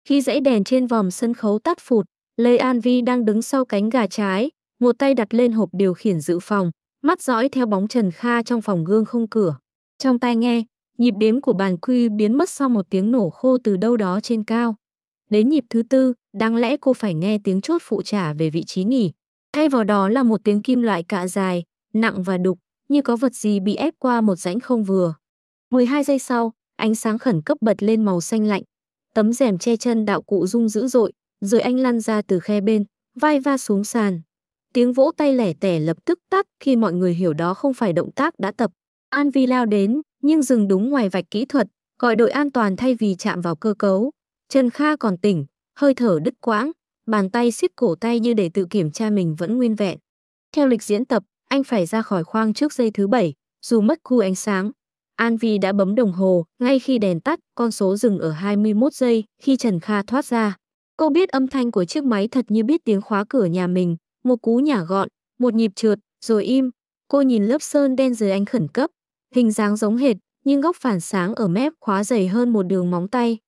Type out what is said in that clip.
Khi dãy đèn trên vòm sân khấu tắt phụt, Lê An Vi đang đứng sau cánh gà trái, một tay đặt lên hộp điều khiển dự phòng, mắt dõi theo bóng Trần Kha trong phòng gương không cửa. Trong tai nghe, nhịp đếm của bàn quy biến mất sau một tiếng nổ khô từ đâu đó trên cao. Đến nhịp thứ tư, đáng lẽ cô phải nghe tiếng chốt phụ trả về vị trí nghỉ. Thay vào đó là một tiếng kim loại cạ dài, nặng và đục, như có vật gì bị ép qua một rãnh không vừa. 12 giây sau, ánh sáng khẩn cấp bật lên màu xanh lạnh. Tấm rèm che chân đạo cụ rung dữ dội, rồi anh lăn ra từ khe bên, vai va xuống sàn. Tiếng vỗ tay lẻ tẻ lập tức tắt khi mọi người hiểu đó không phải động tác đã tập. An Vi lao đến, nhưng dừng đúng ngoài vạch kỹ thuật, gọi đội an toàn thay vì chạm vào cơ cấu. Trần Kha còn tỉnh, hơi thở đứt quãng, bàn tay siết cổ tay như để tự kiểm tra mình vẫn nguyên vẹn. Theo lịch diễn tập, anh phải ra khỏi khoang trước giây thứ 7, dù mất khu ánh sáng. An Vi đã bấm đồng hồ, ngay khi đèn tắt, con số dừng ở 21 giây khi Trần Kha thoát ra. Cô biết âm thanh của chiếc máy thật như biết tiếng khóa cửa nhà mình, một cú nhả gọn, một nhịp trượt, rồi im. Cô nhìn lớp sơn đen dưới ánh khẩn cấp, hình dáng giống hệt, nhưng góc phản sáng ở mép khóa dày hơn một đường móng tay.